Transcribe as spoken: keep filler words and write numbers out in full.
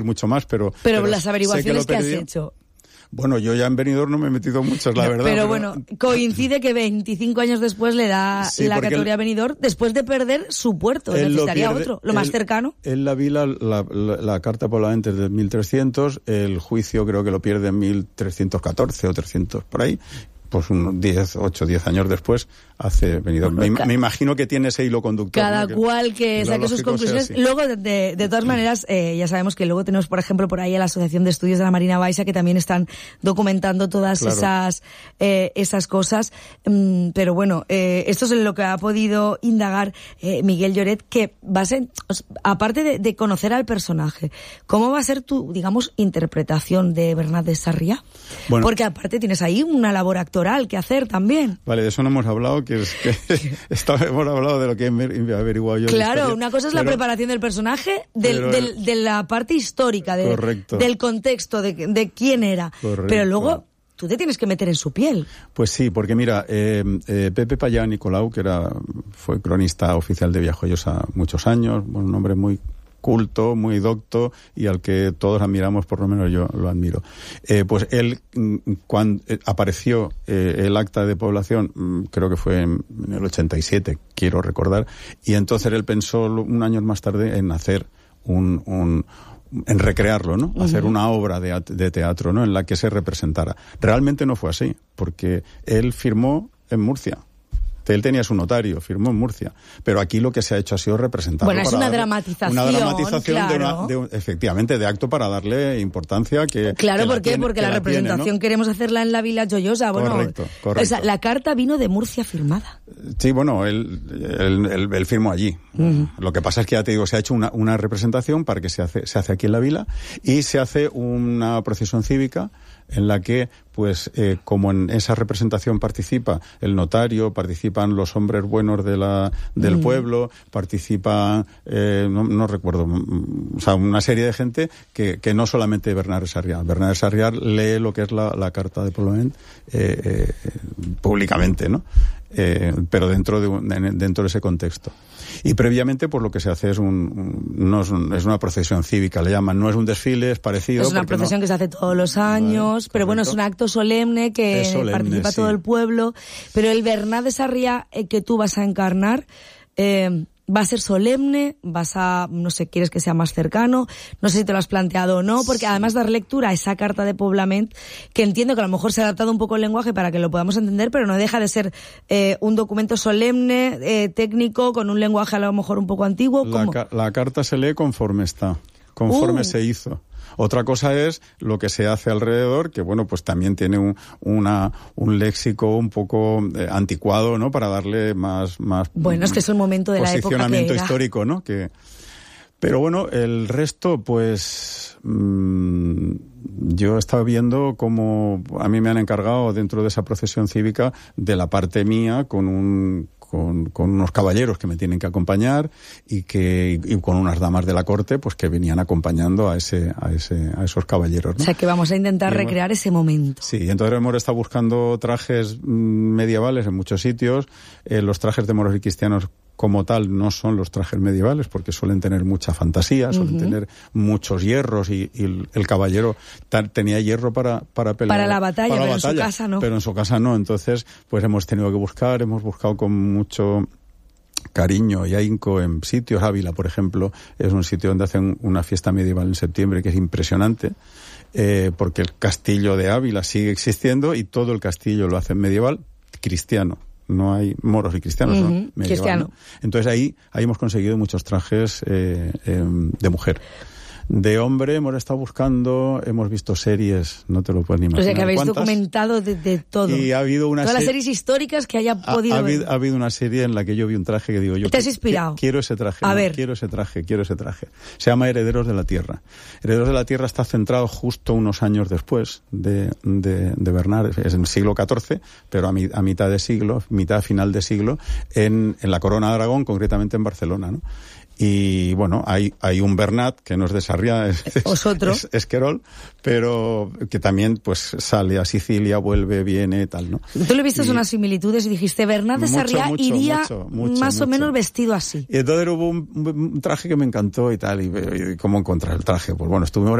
mucho más, pero... Pero, pero las averiguaciones que, que has hecho... Bueno, yo ya en Benidorm no me he metido muchas, la no, verdad. Pero, pero bueno, coincide que veinticinco años después le da sí, la categoría a Benidorm después de perder su puerto. Necesitaría pierde, otro, lo él, más cercano. Él la vi la, la, la, la carta poblamente de mil trescientos, el juicio creo que lo pierde en mil trescientos catorce o trescientos por ahí. Pues unos diez, ocho, diez años después hace Benidorm. Me, me imagino que tiene ese hilo conductor. Cada ¿no? cual que saque sus conclusiones. Luego, de, de, de todas maneras, eh, ya sabemos que luego tenemos, por ejemplo, por ahí a la Asociación de Estudios de la Marina Baixa, que también están documentando todas claro. esas eh, esas cosas. Mm, pero bueno, eh, esto es lo que ha podido indagar eh, Miguel Lloret, que va a ser, aparte de, de conocer al personaje, ¿cómo va a ser tu, digamos, interpretación de Bernat de Sarriá? Bueno, porque aparte tienes ahí una labor actoral que hacer también. Vale, de eso no hemos hablado, que es que está, hemos hablado de lo que he averiguado yo. Claro, una cosa es pero, la preparación del personaje, del, pero, del, de la parte histórica, de, del contexto, de, de quién era. Correcto. Pero luego tú te tienes que meter en su piel. Pues sí, porque mira, eh, eh, Pepe Payá Nicolau, que era fue cronista oficial de Villajoyosa muchos años, un hombre muy culto, muy docto y al que todos admiramos, por lo menos yo lo admiro. Eh, pues él, cuando eh, apareció eh, el acta de población, creo que fue en, en el ochenta y siete, quiero recordar, y entonces él pensó un año más tarde en hacer un... un en recrearlo, ¿no? Uh-huh. Hacer una obra de, de teatro, ¿no? En la que se representara. Realmente no fue así, porque él firmó en Murcia. Él tenía su notario, firmó en Murcia, pero aquí lo que se ha hecho ha sido representarlo. Bueno, es una dramatización, una dramatización claro. de una, de un, efectivamente, de acto para darle importancia que Claro, que ¿por qué? Tiene, porque la, la representación tiene, ¿no? queremos hacerla en la Vila Joyosa, bueno. Correcto, correcto. O sea, la carta vino de Murcia firmada. Sí, bueno, él, él, él, él firmó allí. Uh-huh. Lo que pasa es que ya te digo, se ha hecho una, una representación para que se hace, se hace aquí en la Vila y se hace una procesión cívica en la que, pues, eh, como en esa representación participa el notario, participan los hombres buenos de la del mm. pueblo, participa, eh, no, no recuerdo, o sea, una serie de gente que, que no solamente Bernat de Sarriá. Bernat de Sarriá lee lo que es la, la carta de Poblament eh, eh, públicamente, ¿no? Eh, pero dentro de, un, dentro de ese contexto. Y previamente, pues lo que se hace es un, un, no es, un, es una procesión cívica, le llaman, no es un desfile, es parecido. Es una procesión no, que se hace todos los años, vale, pero bueno, es un acto solemne que solemne, participa sí. todo el pueblo, pero el Bernat de Sarriá eh, que tú vas a encarnar, eh, va a ser solemne, vas a, no sé, quieres que sea más cercano, no sé si te lo has planteado o no, porque sí. además dar lectura a esa carta de Poblament, que entiendo que a lo mejor se ha adaptado un poco el lenguaje para que lo podamos entender, pero no deja de ser eh, un documento solemne, eh, técnico, con un lenguaje a lo mejor un poco antiguo. La, ca- la carta se lee conforme está, conforme uh. se hizo. Otra cosa es lo que se hace alrededor, que bueno, pues también tiene un, una, un léxico un poco eh, anticuado, ¿no? Para darle más, más bueno, es que es un momento de la época posicionamiento que era. histórico, ¿no? Que, pero bueno, el resto, pues, mmm, yo estaba viendo cómo a mí me han encargado dentro de esa procesión cívica de la parte mía con un Con, con unos caballeros que me tienen que acompañar y que y con unas damas de la corte pues que venían acompañando a ese a ese a esos caballeros, ¿no? O sea que vamos a intentar hemos, recrear ese momento. Sí, entonces hemos estado buscando trajes medievales en muchos sitios. Eh, los trajes de moros y cristianos como tal no son los trajes medievales porque suelen tener mucha fantasía, suelen uh-huh. tener muchos hierros y, y el, el caballero ta, tenía hierro para para pelear. Para la batalla, para la pero batalla, en su casa no. Pero en su casa no, entonces pues hemos tenido que buscar, hemos buscado con mucho cariño y ahínco en sitios. Ávila, por ejemplo, es un sitio donde hacen una fiesta medieval en septiembre que es impresionante, eh, porque el castillo de Ávila sigue existiendo y todo el castillo lo hacen medieval cristiano. No hay moros y cristianos, uh-huh. ¿no? Medieval, Cristiano. ¿no? Entonces ahí, ahí hemos conseguido muchos trajes eh, eh, de mujer. De hombre hemos estado buscando, hemos visto series, no te lo puedes ni imaginar. O sea que habéis ¿cuántas? documentado de, de todo. Y ha habido una Todas se- las series históricas que haya podido ha, ha, ver. habido, ha habido una serie en la que yo vi un traje que digo yo... ¿Te has inspirado? Quiero ese traje, a no, ver. quiero ese traje, quiero ese traje. Se llama Herederos de la Tierra. Herederos de la Tierra está centrado justo unos años después de, de, de Bernat, es en el siglo catorce, pero a, mi, a mitad de siglo, mitad final de siglo, en, en la Corona de Aragón, concretamente en Barcelona, ¿no? Y bueno, hay hay un Bernat que no es de Sarriá, es, es, es Querol, pero que también pues sale a Sicilia, vuelve, viene, tal, ¿no? Tú le viste unas similitudes y dijiste, Bernat de Sarriá mucho, iría mucho, mucho, más mucho. o menos vestido así. Y entonces hubo un, un traje que me encantó y tal, y, y cómo encontrar el traje. Pues bueno, estuve